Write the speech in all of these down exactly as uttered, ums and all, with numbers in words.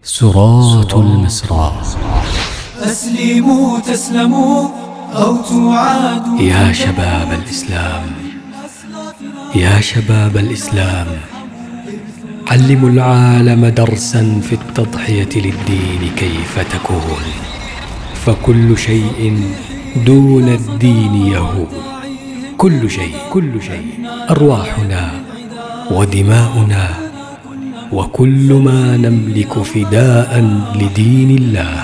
سرات المسرى. أسلموا تسلموا أو تعادوا. يا شباب الإسلام، يا شباب الإسلام، علموا العالم درسا في التضحية للدين كيف تكون، فكل شيء دون الدين يهون. كل شيء كل شيء أرواحنا ودماؤنا وكل ما نملك فداء لدين الله.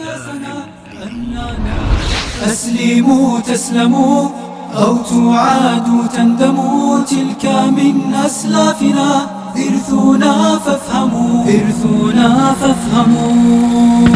أسلموا تسلموا أو تعادوا تندموا، تلك من أسلافنا إرثنا فافهموا، إرثنا فافهموا.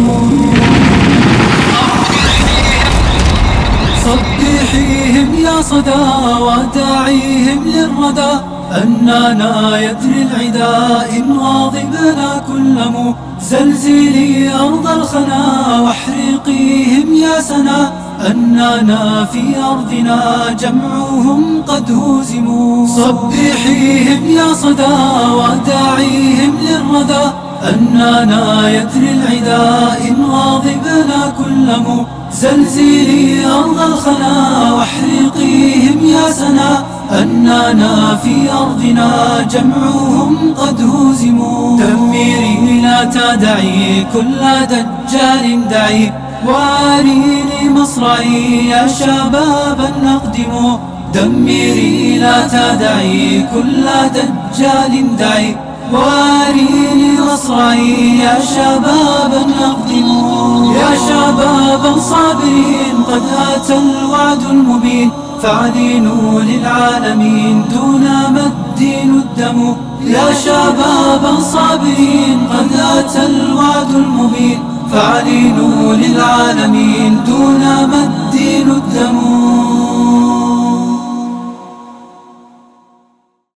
صبحيهم يا صدى وداعيهم للردى، أننا يدري العدا إن غاضبنا كلهم. زلزلي أرض الخنا واحرقيهم يا سنا، أننا في أرضنا جمعهم قد هزموا. صبحيهم يا صدى وداعيهم للردى، أننا يدري العدا إن غاضبنا كلهم. زلزلي أرض الخنا واحرقيهم يا سنا، أننا في أرضنا جمعهم قد هزموا. دمري لا تدعي كل دجال دعي، واريني مصرعي يا شبابا نقدم. دمري لا تدعي كل دجال دعي، واريني مصرعي يا شبابا نقدم. يا شبابا صابرين قد أتى الوعد المبين، فاعلنوا للعالمين دون ما الدين الدم. يا شبابا صابرين قد أتى الوعد المبين، فاعلنوا للعالمين دون